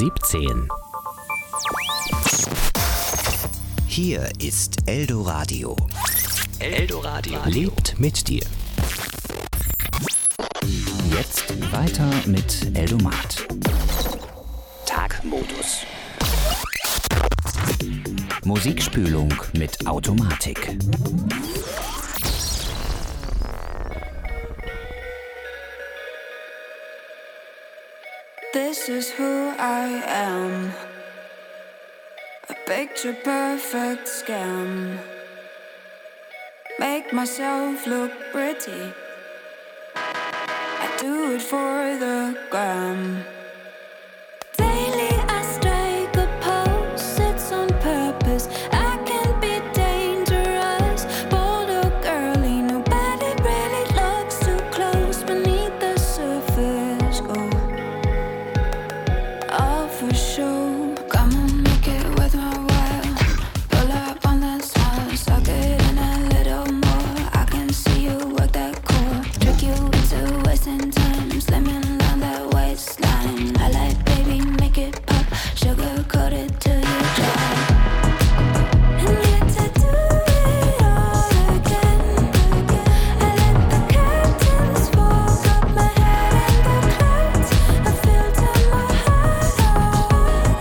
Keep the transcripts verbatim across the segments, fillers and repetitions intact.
siebzehn. Hier ist Eldoradio. Eldoradio lebt mit dir. Jetzt weiter mit Eldomat. Tagmodus. Musikspülung mit Automatik. This is who I am. A picture perfect scam. Make myself look pretty. I do it for the gram. Daily I strike a pose, it's on purpose. I can be dangerous, bold or girly. Nobody really looks too close beneath the surface. Oh, all for show. Come and make it worth my while. Pull up on that smile, suck it in a little more. I can see you work that core, trick you into wasting time, slimming down that waistline. I like, baby, make it pop, sugar coated till you dry. And yet to do it all again, I let the curtains fall, got my head in the clouds, I filter my heart out.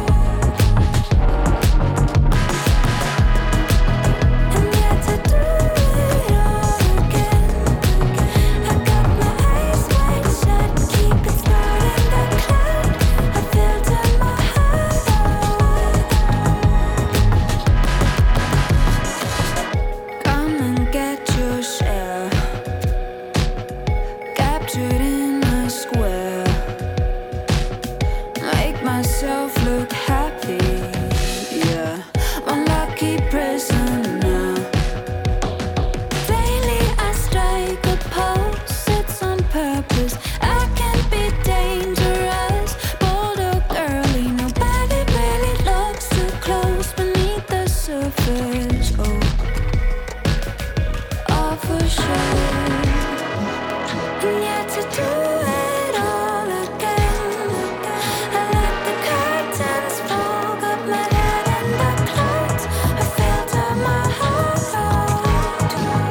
And yet to do it all again, I got my eyes wide shut, keep it starting the cloud, I filter my heart out. Come and get your share, captured in a square. Make myself look happy, yeah, one lucky prisoner. Daily I strike a pose, it's on purpose. I can be dangerous, bold or girly. Nobody really looks too close beneath the surface. Oh, all for sure. And yet to do it all again, I let the curtains fall, got my head in the clouds, I filter my heart out.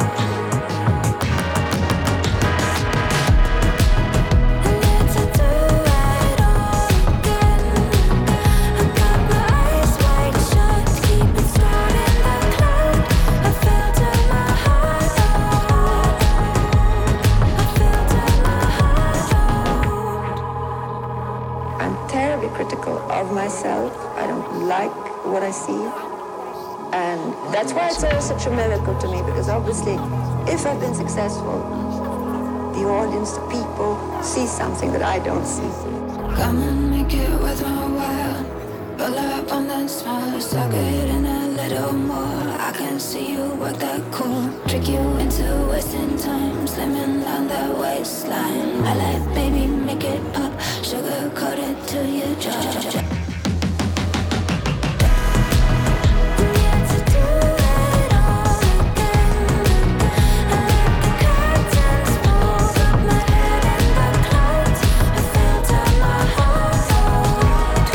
And yet to do it all again, I got my eyes wide shut, keep it starting the cloud, I filter my heart out. I filter my heart out. I'm terribly critical of myself. I don't like what I see. And that's why it's all such a miracle to me, because obviously, if I've been successful, the audience, the people, see something that I don't see. Come and make it worth my while. Pull up on that smile, suck it in a little more. I can see you work that core, trick you into wasting time, slimming down that waistline. I like, baby, make it pop, sugar coated till you drop. And yet to do it all again, I let the curtains fall, got my head in the clouds, I filter my heart out.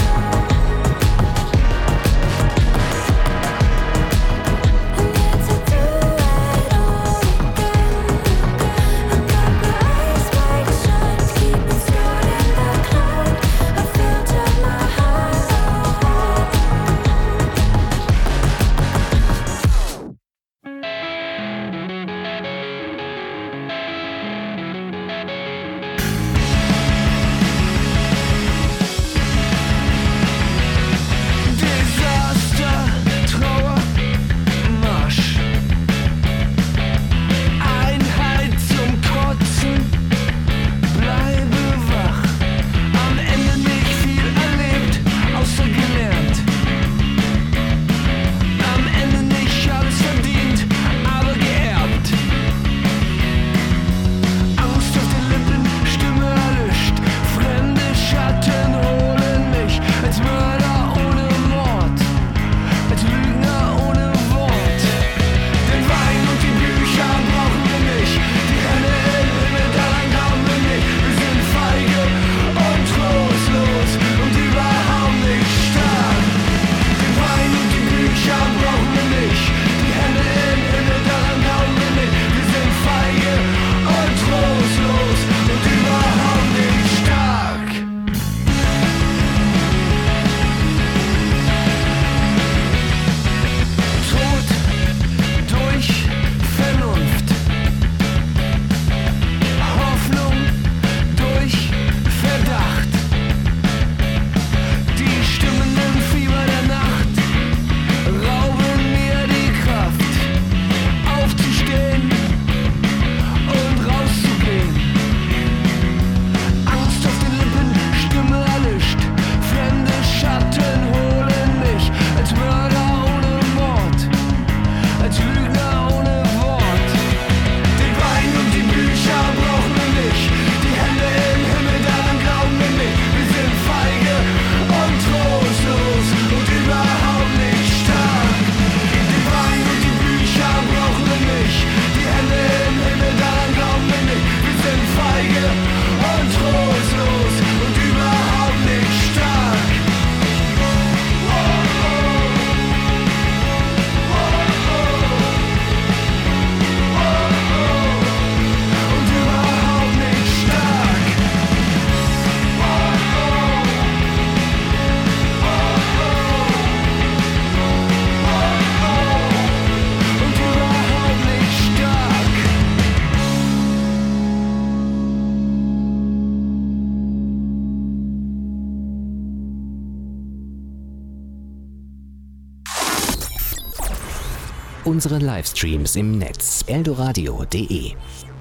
And yet to do it all again, I got my eyes wide shut, keep it starting the cloud, I filter my heart out. Unsere Livestreams im Netz eldoradio punkt de.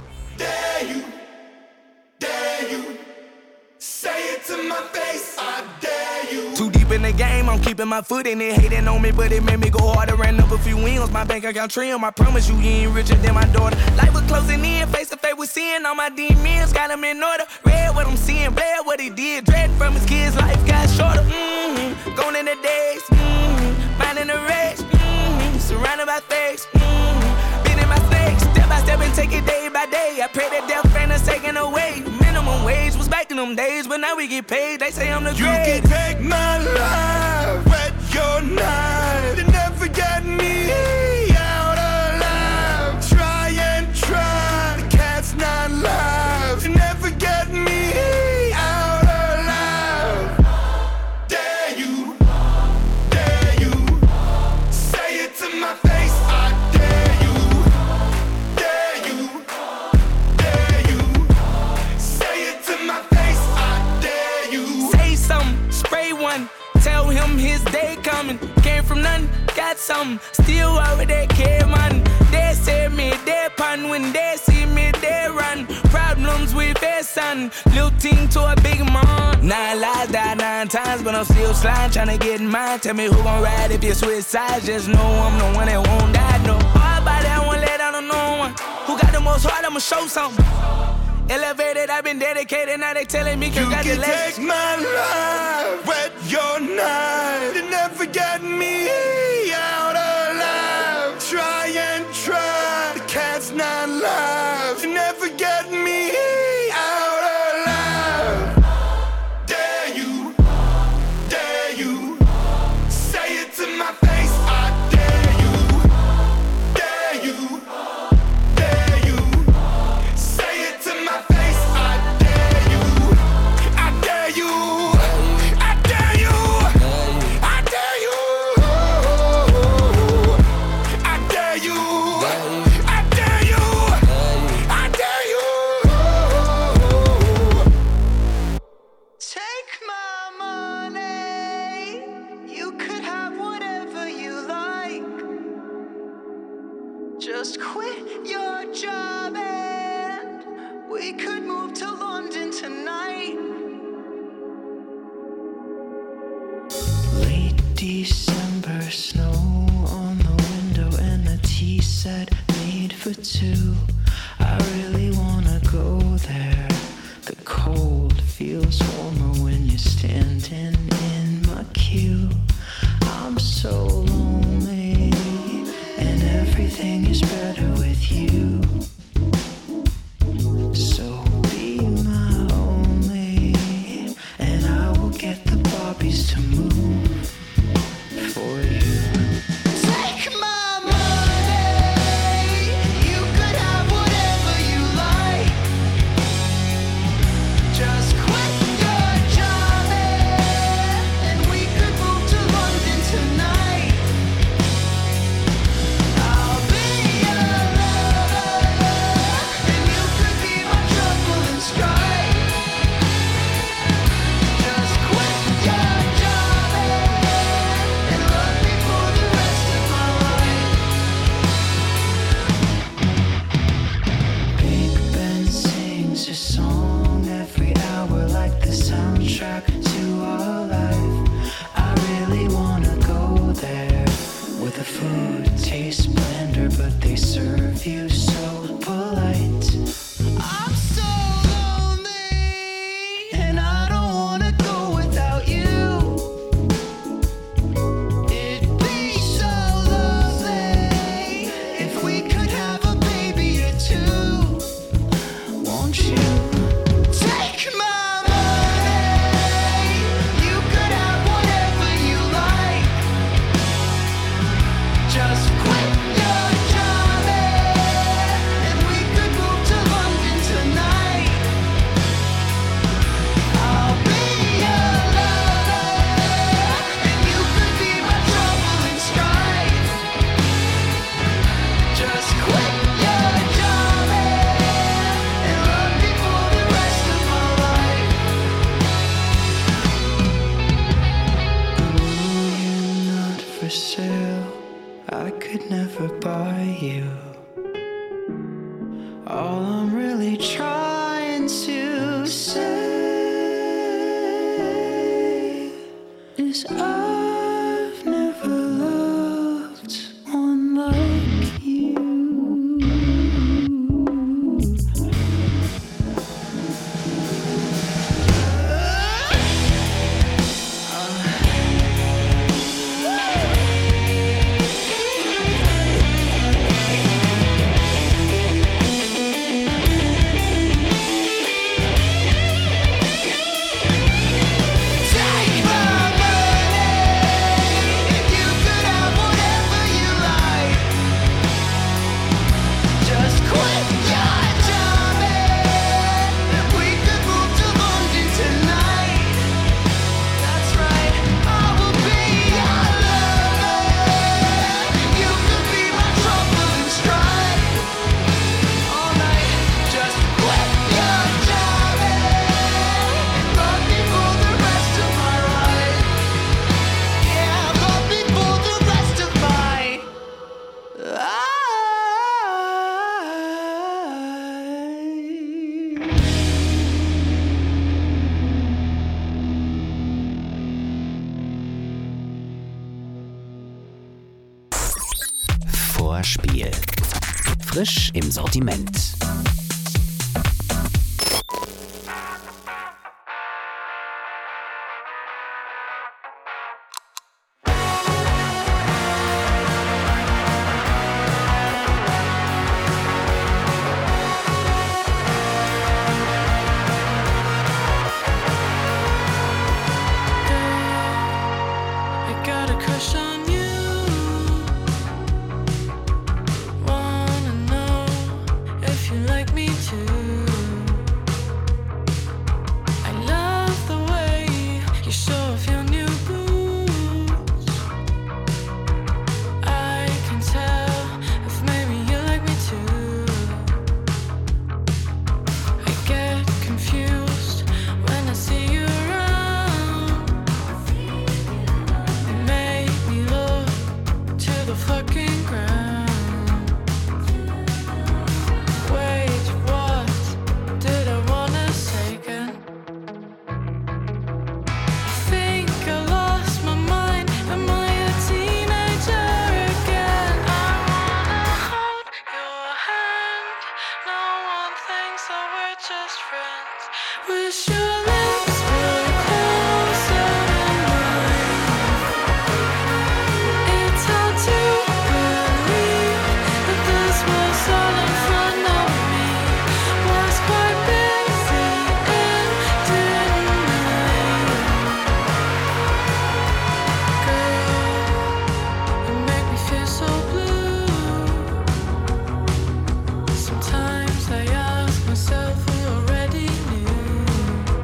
Too deep in the game, I'm keeping my foot in it. Hating on me, but it made me go harder. Ran up a few wins, my bank account trim. I promise you, you ain't richer than my daughter. Life was closing in, face to face with sin. All my demons got them in order. Read what I'm seeing, bled what he did. Dread from his kids, life got shorter. Mm-hmm. Gone in the days, mm-hmm. Finding the race, mm-hmm. Surrounded by fakes, mm-hmm. Beating my snakes, step by step and take it day by day. I pray that death ain't us taken away. Minimum wage was back in them days, but now we get paid. They say I'm the great. You can take my life, wet your knife. You never get me out alive. Try and try, the cat's not live. You never get me out alive. Dare you, dare you, say it to my face. I dare you, dare you, dare you, say it to my face. I dare you. Say something, spray one. Tell him his day coming. Came from nothing, got something. Still over there, care man. They say me, they pun. When they see me, they run. Problems with their son. Little team to a big man. Nine lives, died nine times, but I'm still sliding, trying to get in mine. Tell me who gon' ride if you switch sides. Just know I'm the one that won't die. No hard body, I won't let out on no one. Who got the most heart, I'ma show something. Elevated, I've been dedicated, now they telling me congratulations. You can take my life, wet your knife. You never get me out alive. Try and try, the cat's not live. You never get me out alive. Dare you, dare you, say it to my face. I dare you, dare you, dare you, say it to my face. I dare you, I dare you, I dare you, I dare you, I dare you, I dare you, I dare you. Take my money, you could have whatever you like. Just quit your job and we could move to London tonight. Late December, snow on the window and a tea set made for two. I really wanna go there. The cold feels warmer when you're standing in my queue. I'm so lonely and everything is better with you. So be my only, and I will get the Barbies to move for you. Take my money, you could have whatever you like. Just quit your job and we could move to London tonight. I'll be your lover, All I'm really trying to say is I've never loved one like you. Vorspiel. Frisch im Sortiment. I got a crush on you. Wanna know if you like me too. I love the way you show off your new boots. I can tell if maybe you like me too. I get confused when I see you around. You make me look to the fucking ground. Wait, what did I wanna say again? I think I lost my mind. Am I a teenager again? I wanna hold your hand. No one thinks that we're just friends. Wish your lips were closer than mine. It's hard to believe that this was all in front of me. Was quite busy and didn't Girl, you make me feel so blue. Sometimes I ask myself who already knew.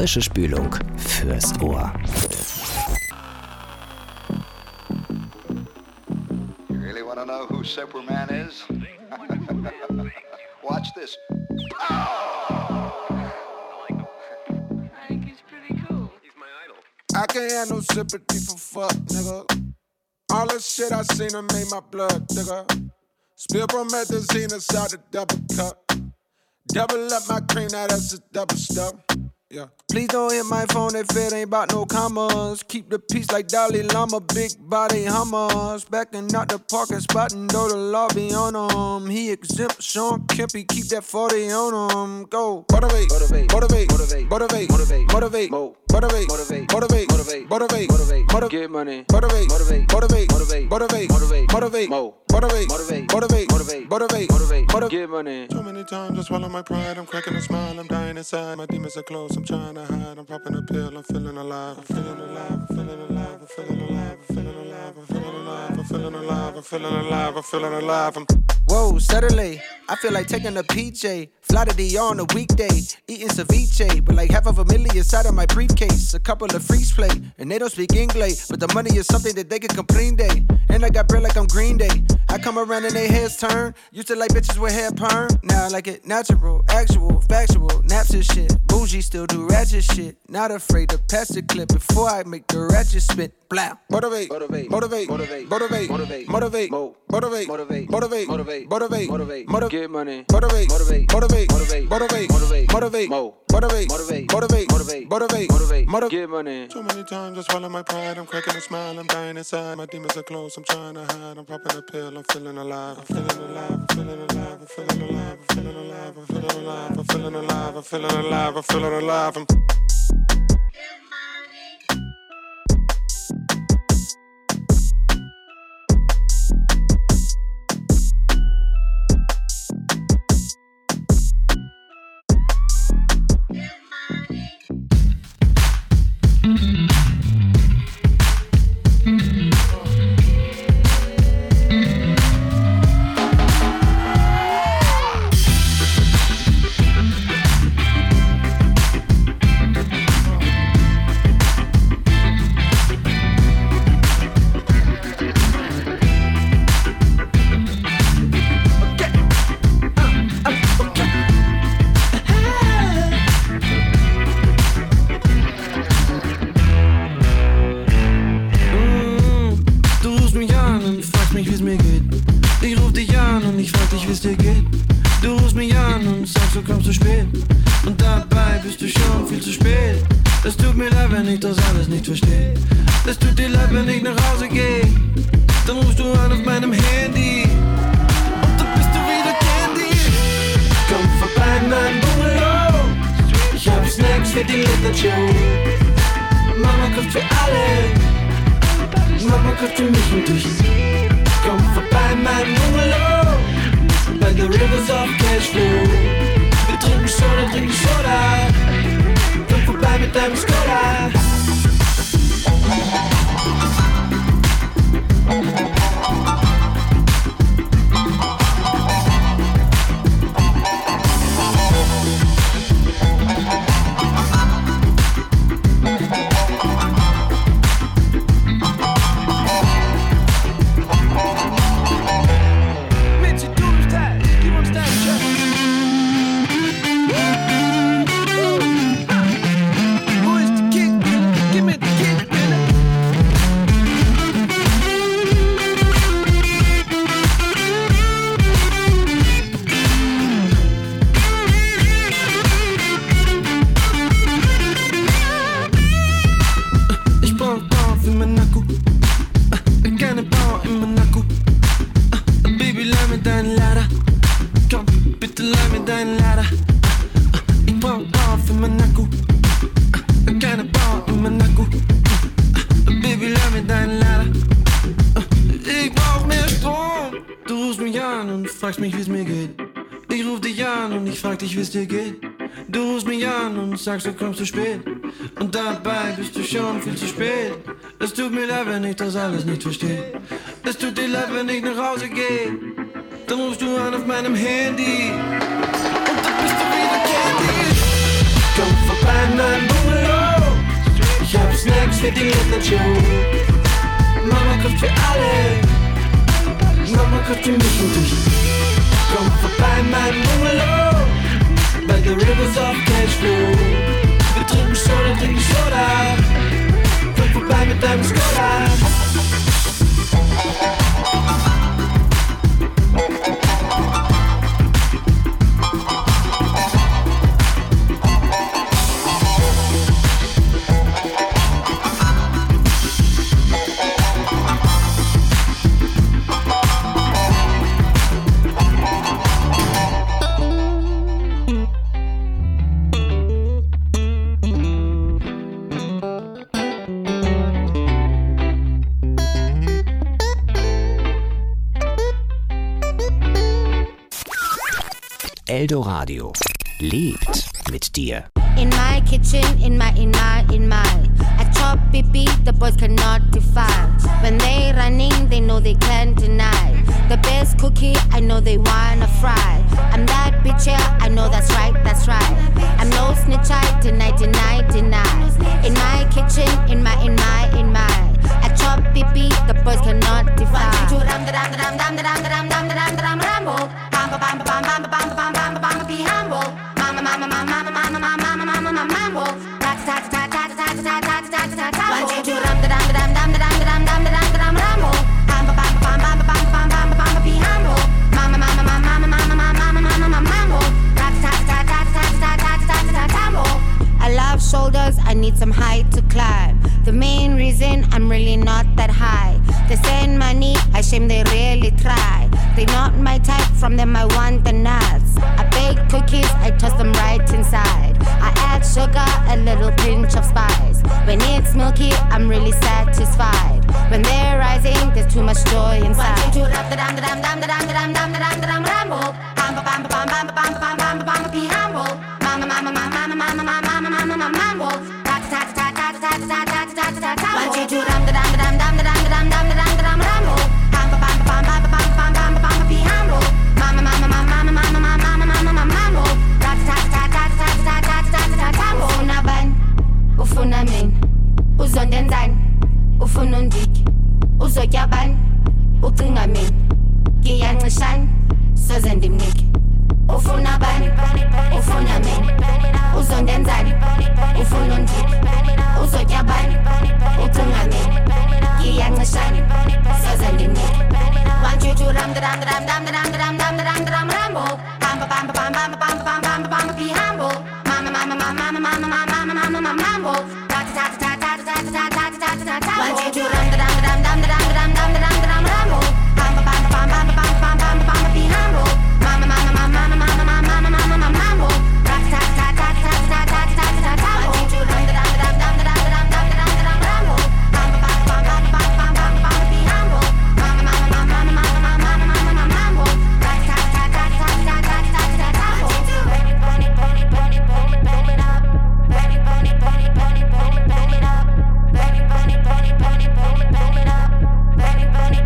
frische Spülung fürs Ohr. You really want to know who Superman is? Watch this. I can't have no sympathy for fuck, nigga. All the shit I seen her made my blood thicker. Spill promethazine inside the double cup. Double up my cream, now that's a double stuff. Yeah. Please don't hit my phone if it ain't about no commas. Keep the peace like Dalai Lama, big body hummers. Backing out the parking spot and though the law be on him. He exempt Sean Kempy, keep that forty on him. Go. Motivate, motivate, motivate, motivate, motivate, motivate, motivate, motivate, motivate, motivate, motivate, motivate, motivate, motivate, get money, motivate, motivate, motivate, motivate, motivate, motivate, motivate, motivate, motivate, motivate, motivate, motivate, motivate, motivate, get money. Too many times I swallow my pride, I'm cracking a smile, I'm dying inside. My demons are close, I'm trying to hide. I'm popping a pill, I'm feeling alive. I'm feeling alive, I'm feeling alive, I'm feeling alive, I'm feeling alive, I'm feeling alive, I'm feeling alive, I'm feeling alive, I'm feeling alive. I'm whoa, Saturday, I feel like taking a P J. Fly to D R on a weekday, eating ceviche, but like half of a million inside of my briefcase. A couple of freaks play, and they don't speak English, but the money is something that they can complain day. And I got bread like I'm Green Day. I come around and they heads turn. Used to like bitches with hair perm. Now I like it natural, actual, factual, naps and shit. Bougie still do ratchet shit. Not afraid to pass the clip before I make the ratchet spit. Blah. Motivate, motivate, motivate, motivate, motivate, motivate, motivate, motivate, motivate, motivate, motivate, motivate, motivate, motivate, get money, motivate, motivate, motivate, motivate, motivate, motivate, motivate, motivate, motivate, motivate, motivate, motivate, motivate, motivate, get money. Too many times I swallow my pride. I'm cracking a smile. I'm dying inside. My demons are close. I'm trying to hide. I'm popping a pill. I'm feeling alive. I'm feeling alive. I'm feeling alive. I'm feeling alive. I'm feeling alive. I'm feeling alive. I'm feeling alive. I'm feeling alive. I'm feeling alive. I'm fragst mich, wie's mir geht. Ich ruf dich an und ich frag dich, wie's dir geht. Du rufst mich an und sagst, du kommst zu spät. Und dabei bist du schon viel zu spät. Es tut mir leid, wenn ich das alles nicht verstehe. Es tut dir leid, wenn ich nach Hause gehe. Dann rufst du an auf meinem Handy. Und dann bist du wieder Candy. Komm vorbei, mein Bungalow. für die Late-Night-Show. Mama kocht für alle, Mama kocht für mich und dich. Komm vorbei in meinem Bungalow, bei the Rivers of Cashflow. Wir trinken Soda, trinken Soda, komm vorbei mit deinem Skoda. Eldoradio lebt mit dir. In my kitchen, in my, in my, in my I chop beat, the boys cannot defy. When they running, they know they can't deny. The best cookie, I know they wanna fry. I'm that bitch, yeah, I know that's right, that's right. I'm no snitch, I deny, deny, deny. In my kitchen, in my, in my, in my I chop beat, the boys cannot defy. Bamba, bamba, bamba, bamba, bamba, bamba, bamba, be humble. Mama, mama, mama, mama, mama, mama, mama, mama, mama, mambo. Rat, tat, tat, tat, tat, tat, tat, tat, tat, tat. One, two, two, ram, da, dam, da, dam, dam, da, dam, da, dam, da, dam, da, dam, rambo. Bamba, bamba, bamba, bamba, bamba, bamba, bamba, be humble. Mama, mama, mama, mama, mama, mama, mama, mama, mambo. Rat, tat, tat, tat, tat, tat, tat, tat, tat, tambo. I love shoulders, I need some height to climb. The main reason I'm really not that high. They send money, I shame they really try. They not my type, from them I want the nuts. I bake cookies, I toss them right inside. I add sugar, a little pinch of spice. When it's milky, I'm really satisfied. When they're rising, there's too much joy inside. One, two, two, da dam da dam dam da dam da dam dam da dam da dam rambo. Bamba, bamba, bamba, bamba, bamba, bamba, bamba, bamba, be humble. Mama, mama, mama, mama, mama, mama, mama, mama, mambo. Tat, tat, tat, tat, tat, tat, tat, tat, tat, tat. One, two, two, dam da dam da dam dam da dam da dam dam da dam da dam rambo. Bamba, bamba, bamba, bamba, bamba, bamba, bamba, be humble. Mama, mama, mama, mama, mama, mama, mama, mama, mambo. Tat, tat, tat, tat, tat, tat, tat, tat, tat, tat. Ufuna ban, ufuna min, uzondendan, ufuna undik, uzotyaban, ucinga min, ngiyancishan, soze ndimnike. Ufuna ban, ufuna min, uzondenzani, ufuna undik, uzotyaban, ucinga min, ngiyancishan, soze ndimnike. One, two, two, ram, da, dam, da, dam, dam, da, dam, da, dam, dam, da, dam, da, dam, rambo. Bamba, bamba, bamba, bamba, bamba, bamba, bamba, bamba, be humble. Mama, mama, mama, mama, mama, mama, mama, mama, mambo. Tat, tat, tat, tat, tat, tat, tat, tat, tat, tat. One, two, two, ram, da, dam, da, dam, dam, da, dam, da, dam, dam, da, dam, da, dam, rambo. Bamba, bamba, bamba, bamba, bamba, bamba, bamba, be humble. Mama, mama, mama, mama, mama, mama, mama, mama, mambo. Tat, tat, tat, tat, tat, tat, tat, tat, tat, tat. One, two, two, ram, da, dam, da, dam, dam, da, dam, da, dam, da, dam, da, dam, rambo. Bamba, bamba, bamba, bamba, bamba, bamba, bamba, be humble. Mama, mama, mama, mama, mama, mama, mama, mama, mambo. Tat, tat, tat, tat, tat, tat, tat, tat, tat, tat. One, two, burn it, burn it, burn it, burn it, burn it, burn it up. Burn it, burn it, burn it, burn it, burn it, burn it up. Burn it, burn it, burn it, burn it, burn it, burn it up. Burn it, burn it.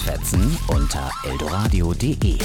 Fetzen unter eldoradio punkt de.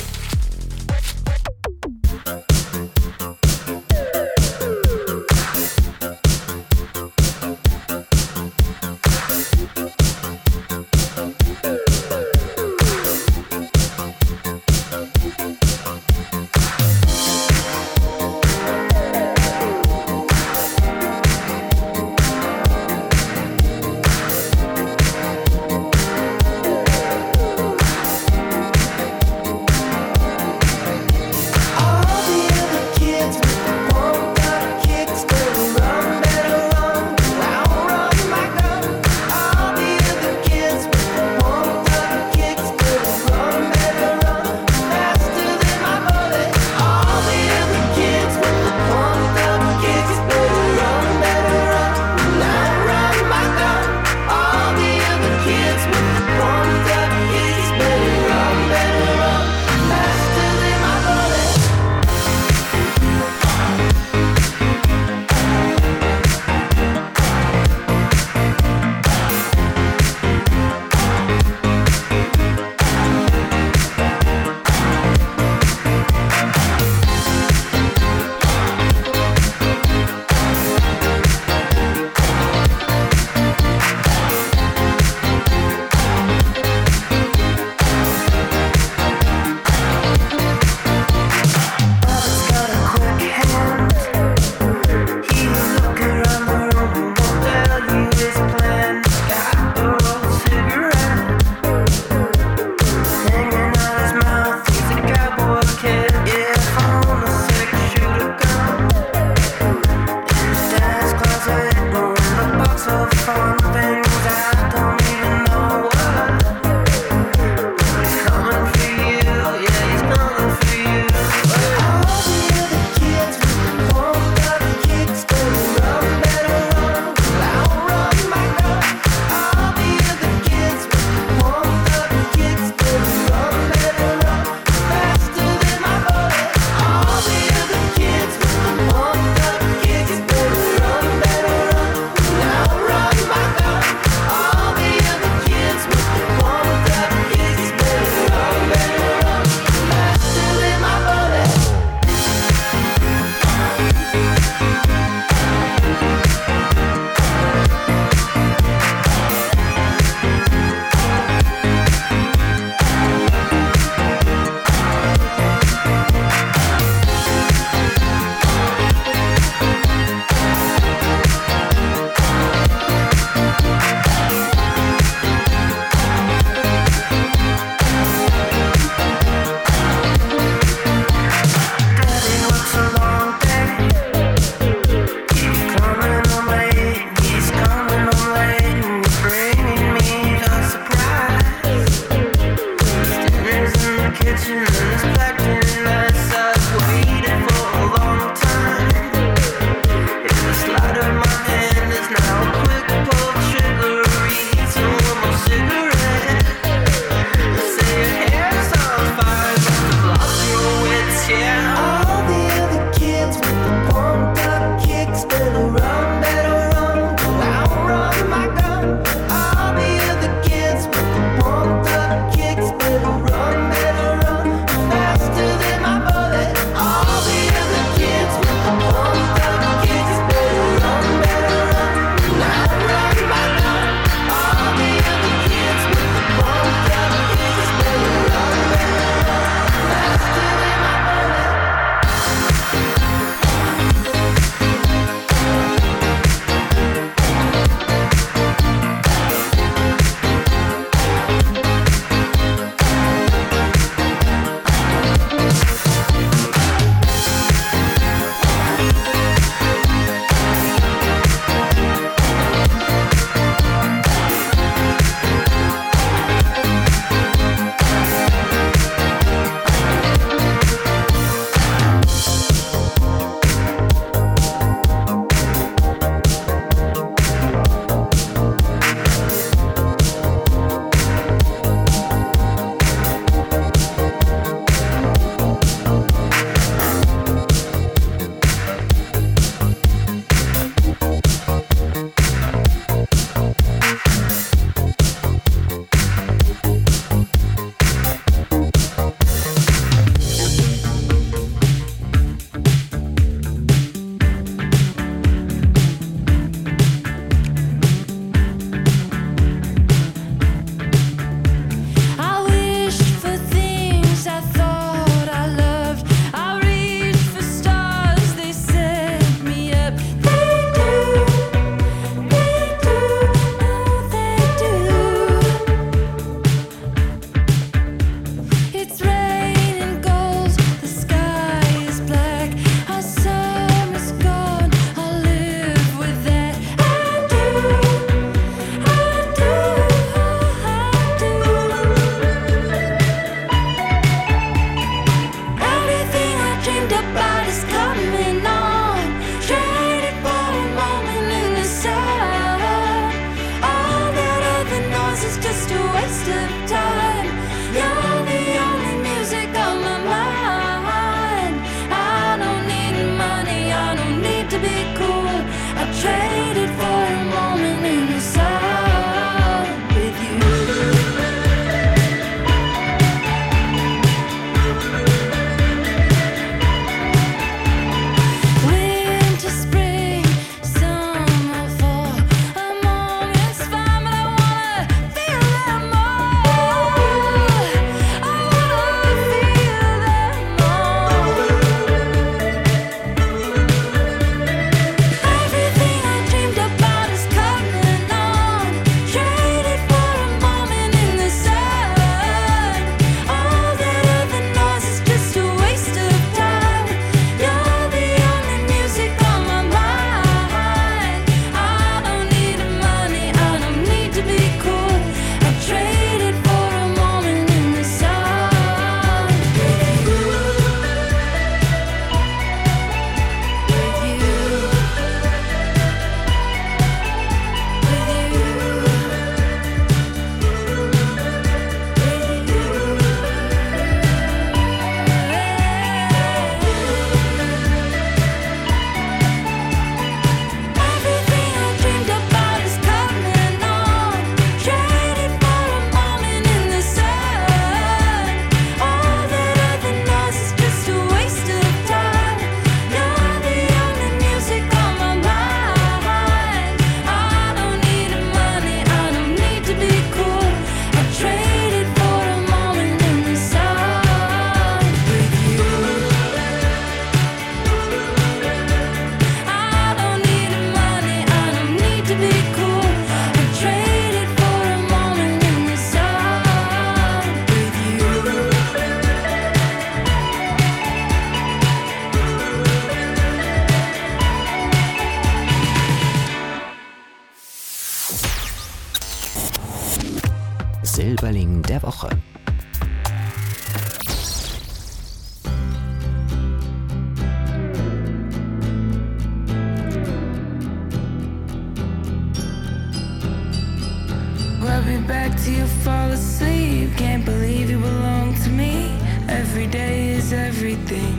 things.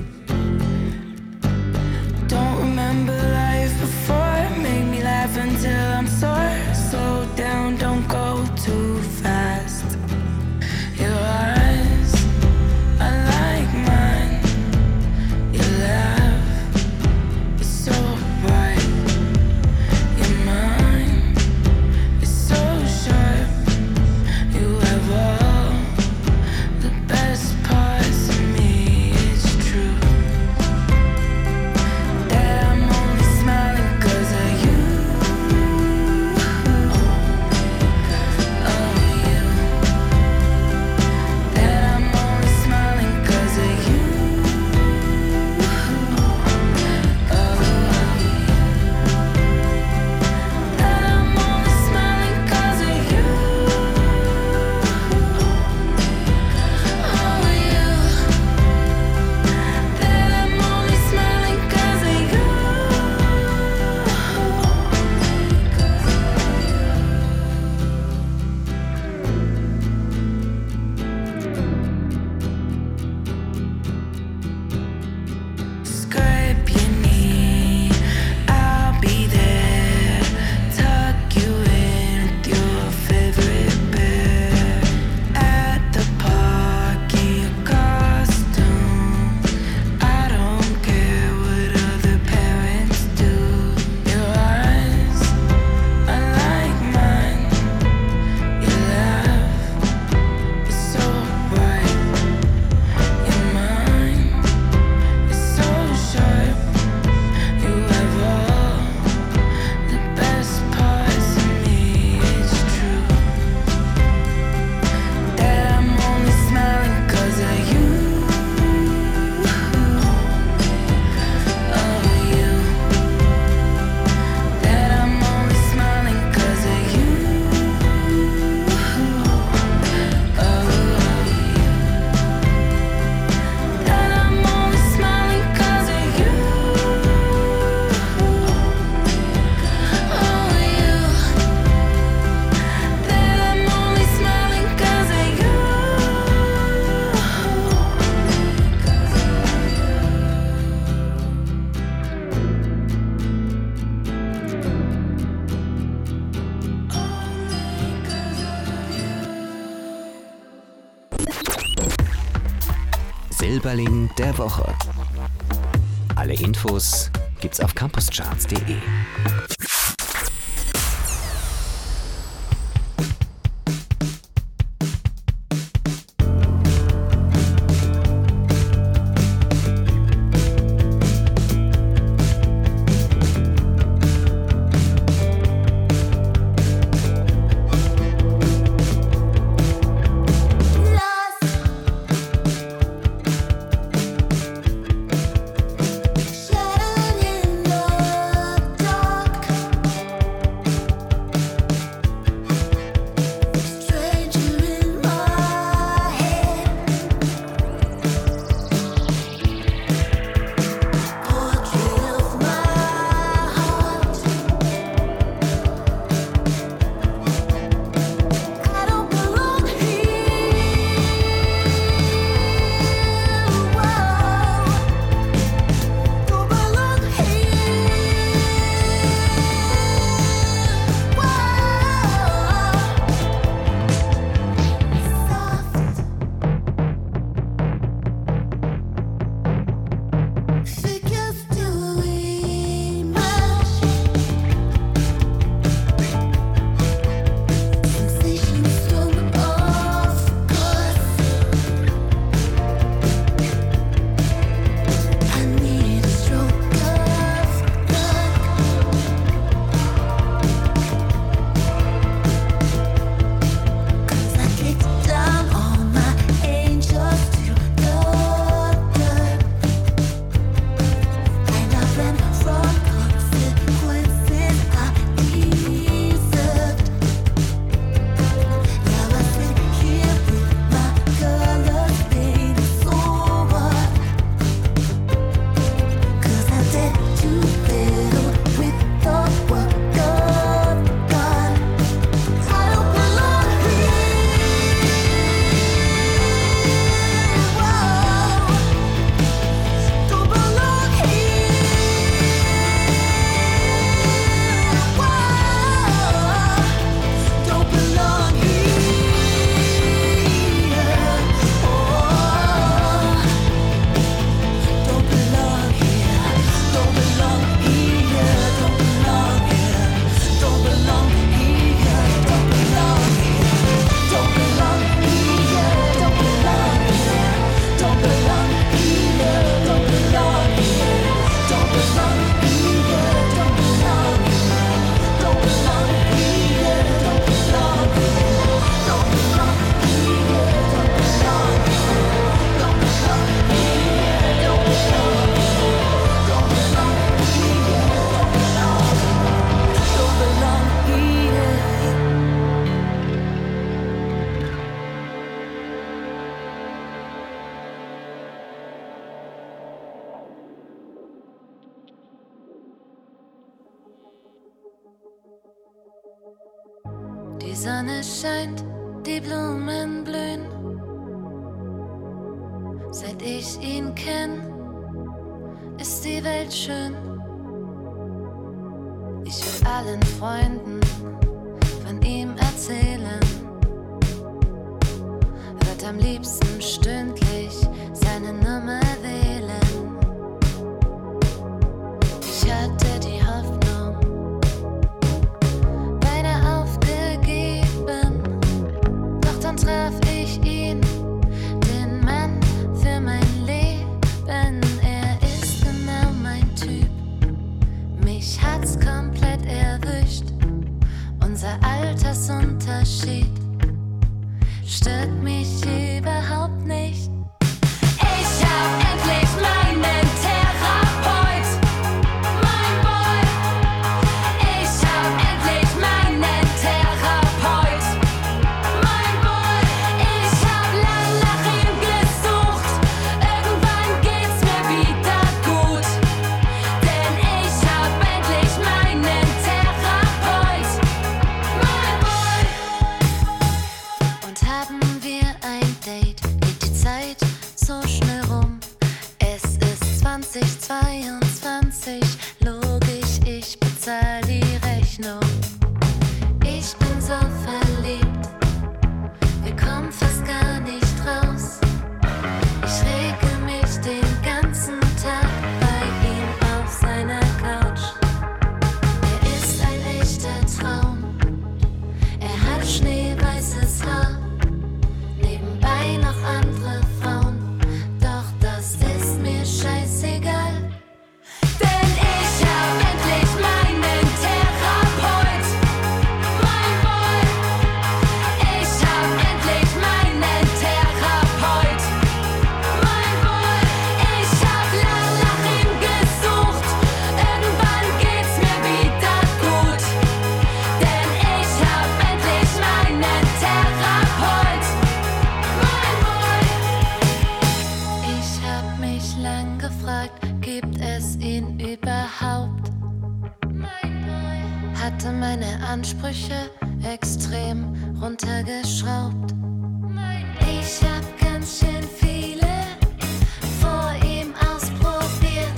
Don't remember life before. Make me laugh until I'm sore. Slow down, don't go too fast. Your eyes are like mine. Your laugh is so bright. Your mind is so sharp. You have all the best parts of me. It's true that I'm only smiling 'cause of you. Oh, you. That I'm only smiling 'cause of you. Oh, that I'm only smiling 'cause of you. Oh, you. That I'm only smiling 'cause of you. Scrape your knee, I'll be there. Tuck you in with your favorite bear. At the park in your costume. I don't care what other parents do. Your eyes are like mine. Your laugh is so bright. Your mind is so sharp. You have all the best parts of me. It's true that I'm only smiling 'cause of you. Oh, you. That I'm only smiling 'cause of you. Oh, you. That I'm only smiling 'cause of you. Oh, you. That I'm only smiling 'cause of you. Silberling der Woche. Alle Infos gibt's auf campuscharts punkt de. Shadowed in the dark. Sonne scheint, die Blumen blühen. Seit ich ihn kenn, ist die Welt schön. Ich will allen Freunden von ihm erzählen. Wird am liebsten stündlich seine Nummer wählen. Ich hatte die Hoffnung beinahe aufgegeben, doch dann traf ich ihn, den Mann für mein Leben. Er ist genau mein Typ, mich hat's komplett erwischt. Unser Altersunterschied stört mich überhaupt nicht. Ich hab endlich meinen Therapeut, mein Boy. Ich hab endlich meinen Therapeut, mein Boy. Ich hab lang nach ihm gesucht, irgendwann geht's mir wieder gut. Denn ich hab endlich meinen Therapeut, mein Boy. Und haben wir ein Date, geht die Zeit so schnell rum. Es ist zwanzig zweiundzwanzig, logisch, ich bezahl die Rechnung. Ich bin so verliebt, wir kommen fast gar nicht raus. Ich rege mich den ganzen Tag bei ihm auf seiner Couch. Er ist ein echter Traum, er hat schneeweißes Haar, nebenbei noch andere Frauen, doch das ist mir scheißegal. Denn ich hab endlich meinen Therapeut, mein Boy. Ich hab endlich meinen Therapeut, mein Boy. Ich hab lang nach ihm gesucht, irgendwann geht's mir wieder gut. Denn ich hab endlich meinen Therapeut, mein Boy. Ich hab mich lang gefragt, gibt es ihn überhaupt? Mein Boy. Hatte meine Ansprüche extrem runtergeschraubt. Ich hab ganz schön viele vor ihm ausprobiert.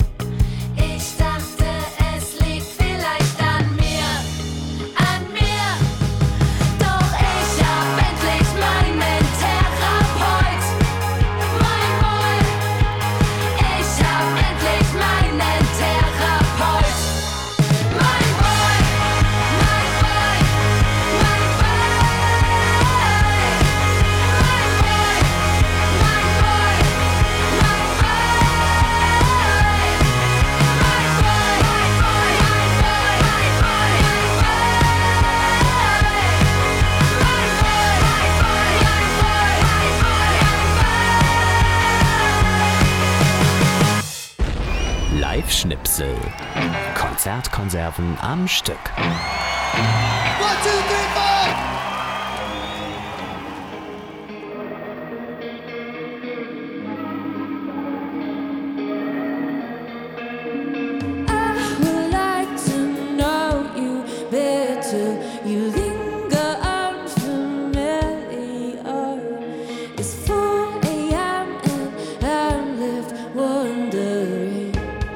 Ich dachte, es liegt vielleicht an mir, an mir. Doch ich hab endlich meinen Therapeut, mein Boy. Ich hab endlich meinen Therapeut, mein Boy, mein Boy, mein Boy, mein Boy, mein Boy, mein Live-Schnipsel. Konzertkonserven am Stück. One, two, three, four! I would like to know you better. You linger unfamiliar. It's four a.m. and I'm left wondering.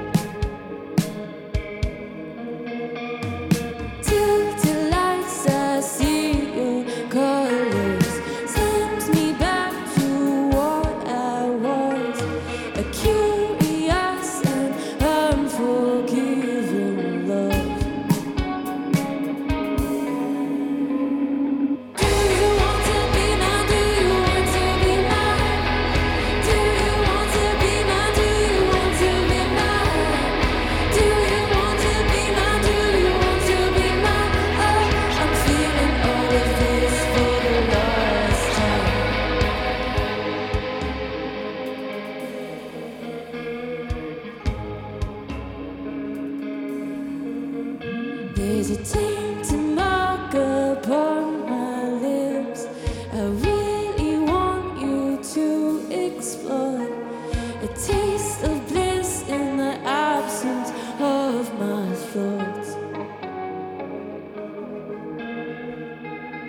Till the lights I see your colors sends me back to what I was, a curious and unforgiving love. Do you want to be mine? Do you want to be mine? Do you want to be mine? Do you want to be mine? Do you want to be mine? Do you want to be mine? Oh, I'm feeling all of this for the last time. There's a tainted mark upon my lips. I really want you to explore a taste of bliss in the absence of my thoughts.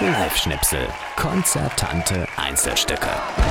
Live-Schnipsel. Konzertante Einzelstücke.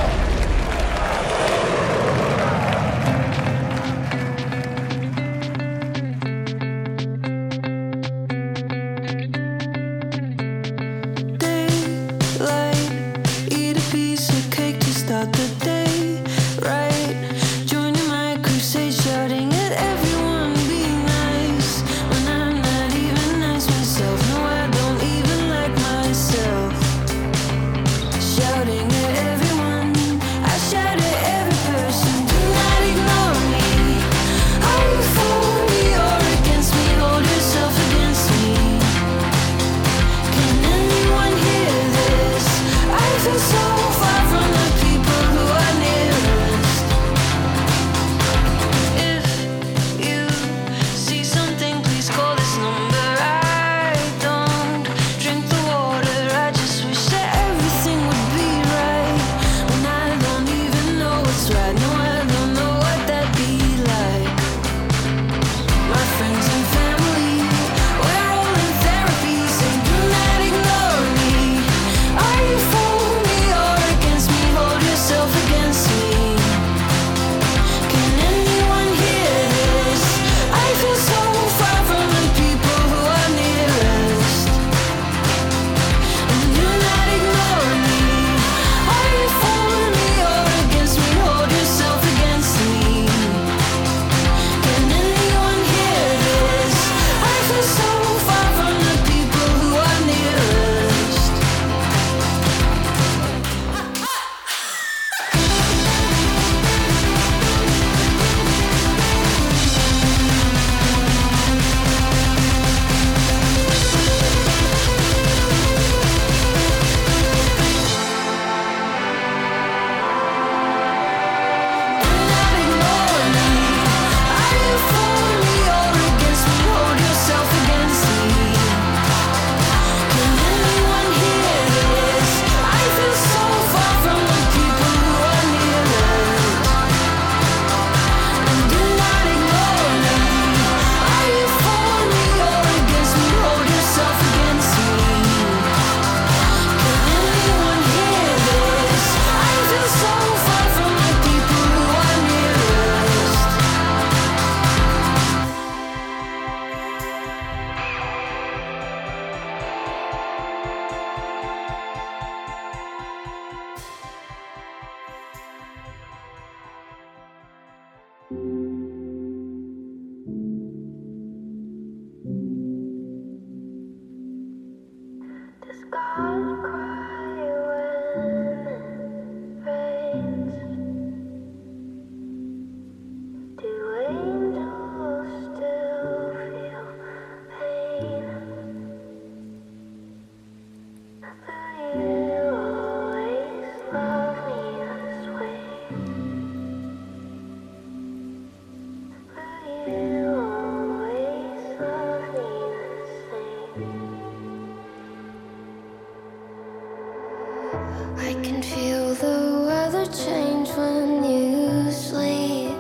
I can feel the weather change when you sleep.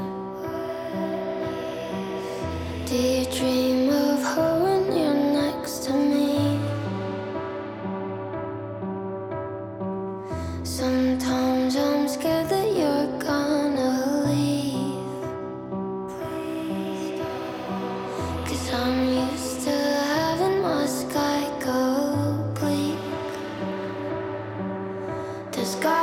Do you dream of her when you're next to me? Sometimes I'm scared that you're gonna leave, 'cause I'm used to having my sky go bleak. The sky